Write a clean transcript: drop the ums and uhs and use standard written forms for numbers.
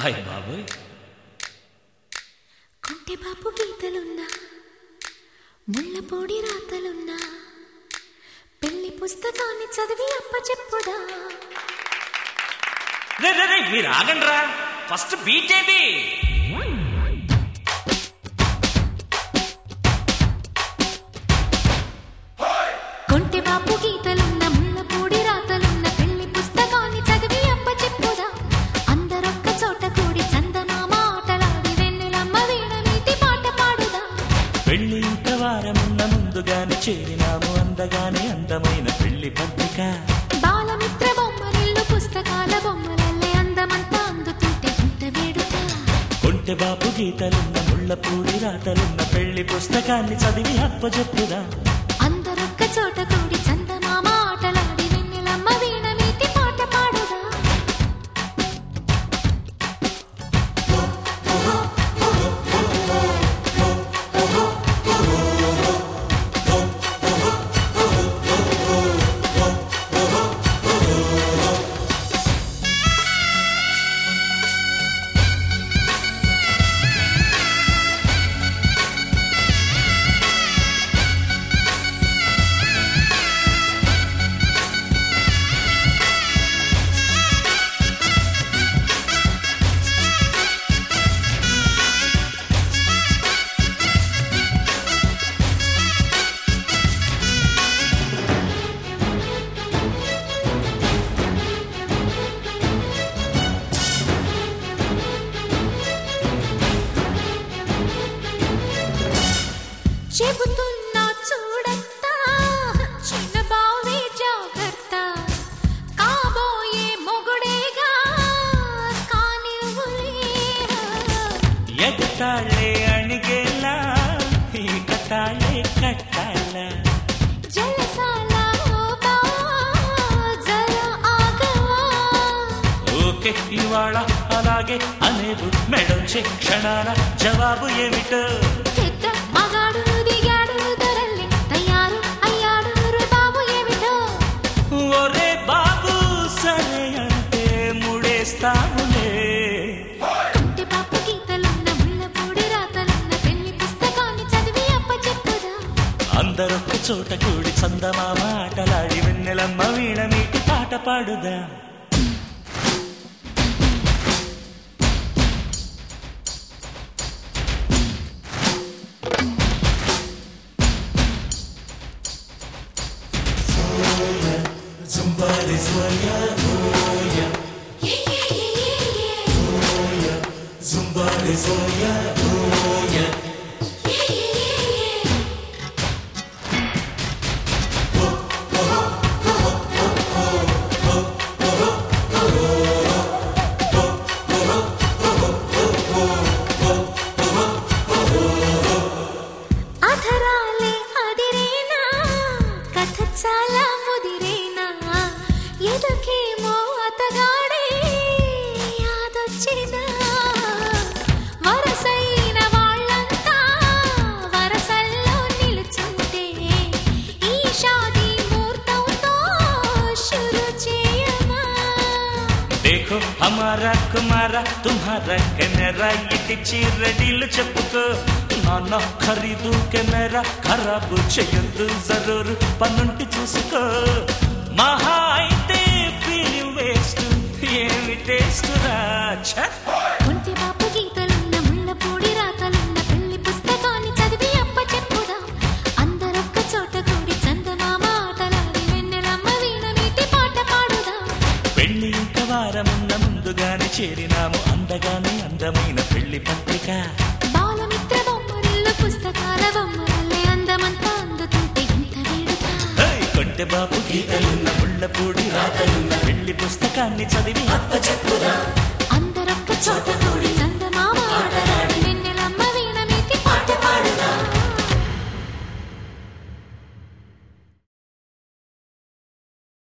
Hi బాబోయ్. కొంటె బాపు గీతలున్నా, ముళ్ళపొడి రాతలున్నా, పెళ్లి పుస్తకాన్ని చదివి అప్పచెప్పుదా. మీరు ఆగండ్రా, ఫస్ట్ బీట్ ఏది? కొంటె బాపు గీతలున్న, ముళ్ళపొడి రాతలున్న, పెళ్లి పుస్తకాన్ని చదివి అప్పచెప్పుదా. అందరొక్క చోట కూడి చందమామ ఆటలాడి వెన్నెలమ్మ వీణ నీటి పాట పాడుదా. పెళ్లి ఇంత వారమున్న ముందుగానే చేరినాము, అందగానే అందమైన పెళ్లి పత్రిక. బాలమిత్ర బొమ్మరిల్లు పుస్తకాల బొమ్మలల్లే అందమంతా అందుతుంటే ఇంత వేడుక. కొంటె బాపు గీతలున్న, ముళ్ళపూడి రాతలున్న, పెళ్లి పుస్తకాన్ని చదివి అప్పచెప్పుదా. అందరొక్క చోట కూడి చందమామ ఆటలాడి వెన్నెలమ్మ వీణ నీటి పాట పాడుదా. చెబుతున్నా చూడత్తా, చిన్న బావే జాగ్రత్త, కాబోయే మొగుడేగా కానివ్వులే. ఎగతాళే అణిగేలా, ఈ కతాళే కట్టాలా. జలసాల ఓ బావా, జర ఆగవా. ఓకే ఇవాళ అలాగే అనేవు, మెడొచ్చే క్షణాల జవాబు ఏమిటో. పెద్ద మగాడు దిగాడు దొరల్లి, తయారు అయ్యాడు బాబు ఏమిటో. ఒరే బాబు సరే అంటే ముడేస్తాములే. కొంటె బాపు గీతలున్న, ముళ్ళపొడి రాతలున్న, పెళ్లి పుస్తకాన్ని చదివి అప్పచెప్పుదా. అందరొక్క చోట కూడి చందమామ ఆటలాడి వెన్నెలమ్మ వీణ మీటి పాట పాడుదా. అధరాలే అదిరేనా, కథ చాలా ముదిరేనా, ఎదుకేమో అతగాడే యాదొచ్చినా. వరసైన వాళ్ళంతా వరసల్లో నిలుచుంటే, ఈ షాదీ ముహూర్తంతో షురు చేయమా. देखो हमारा कुमारा तुम्हारा కెమెరా ఇటిచి రెడీలు చెప్పుకో. నాన్న ఖరీదు కెమెరా ఖరాబు చెయ్యొద్దు జరూరు, పన్నుంటి చూసుకో. మహా అయితే ఫిలిం వేస్ట్, ఏమి టేస్ట్ రాచ. కొంటె బాపు గీతలున్న, ముళ్ళపొడి రాతలున్న, పెళ్లి పుస్తకాన్ని చదివి అప్పచెప్పుదా. అందరొక్క చోట కూడి చందమామ ఆటలాడి వెన్నెలమ్మ వీణ నీటి పాట పాడుదా. పెళ్లి ఇంక వారమున్న ముందుగానే చేరినాము, అందగానే అందమైన పెళ్లి పత్రిక. బాలమిత్ర బొమ్మరిల్లు పుస్తకాల బొమ్మలల్లే అందమంతా అందుతుంటే ఇంత వేడుక. కొంటె బాపు గీతలున్న, ముళ్ళపూడి రాతలున్న, పెళ్లి పుస్తకాన్ని చదివి అప్పచెప్పుదా.